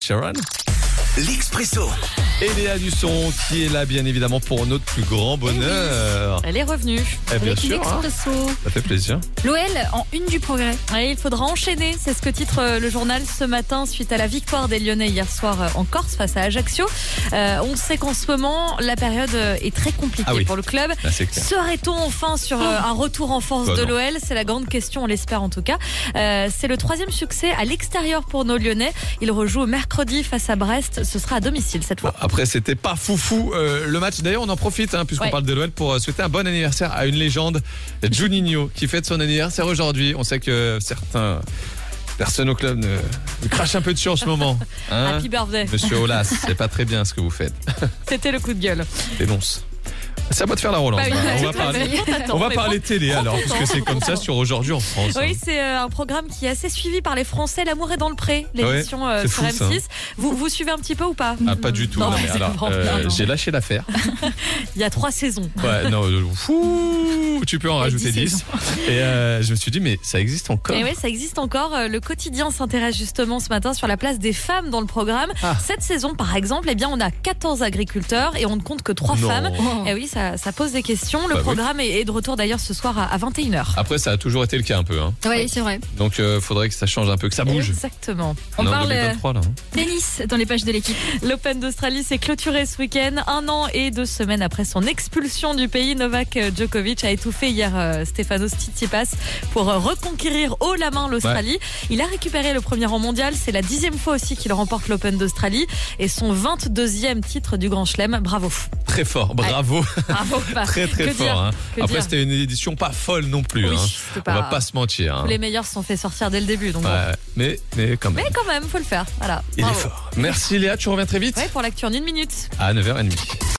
Sheeran. L'Expresso. Et Léa Dusson qui est là bien évidemment pour notre plus grand bonheur. Elle est revenue. Bien Avec sûr, hein. l'Expresso. Ça fait plaisir. L'OL en une du Progrès. Et il faudra enchaîner, c'est ce que titre le journal ce matin suite à la victoire des Lyonnais hier soir en Corse face à Ajaccio. On sait qu'en ce moment, la période est très compliquée pour le club. Là, c'est clair. Serait-on enfin sur un retour en force de l'OL? C'est la grande question, on l'espère en tout cas. C'est le 3e succès à l'extérieur pour nos Lyonnais. Ils rejouent mercredi face à Brest. Ce sera à domicile cette fois. Après, c'était pas foufou le match. D'ailleurs, on en profite puisqu'on parle de l'OL pour souhaiter un bon anniversaire à une légende, Juninho, qui fête son anniversaire aujourd'hui. On sait que certaines personnes au club me crachent un peu dessus en ce moment. Hein, Happy birthday. Monsieur Olas, c'est pas très bien ce que vous faites. C'était le coup de gueule. Dénonce. C'est à moi de faire la relance. On va parler télé alors, puisque c'est comme ça sur Aujourd'hui en France. Oui, c'est un programme qui est assez suivi par les Français. L'amour est dans le pré, l'émission sur M6. Vous suivez un petit peu ou pas? Pas du tout. Non, mais alors, j'ai lâché l'affaire. Il y a 3 saisons. Ouais, non, tu peux en rajouter 10. Et je me suis dit, mais ça existe encore. Et oui, ça existe encore. Le quotidien s'intéresse justement ce matin sur la place des femmes dans le programme. Cette saison, par exemple, on a 14 agriculteurs et on ne compte que 3 femmes. Et oui, ça pose des questions. Le programme est de retour d'ailleurs ce soir à 21h. Après, ça a toujours été le cas un peu. Oui, c'est vrai. Donc, faudrait que ça change un peu, que ça bouge. Exactement. On parle 2023, là, tennis dans les pages de l'équipe. L'Open d'Australie s'est clôturé ce week-end. 1 an et 2 semaines après son expulsion du pays, Novak Djokovic a étouffé hier Stefanos Tsitsipas pour reconquérir haut la main l'Australie. Il a récupéré le premier rang mondial. C'est la 10e fois aussi qu'il remporte l'Open d'Australie et son 22e titre du Grand Chelem. Bravo. Très fort, bravo. Bravo. Très fort. Après, c'était une édition pas folle non plus. Oui, on va pas se mentir. Les meilleurs se sont fait sortir dès le début. Donc mais quand même. Mais quand même, faut le faire. Voilà. Il est fort. Merci Léa, tu reviens très vite. Oui, pour l'actu en 1 minute. À 9h30.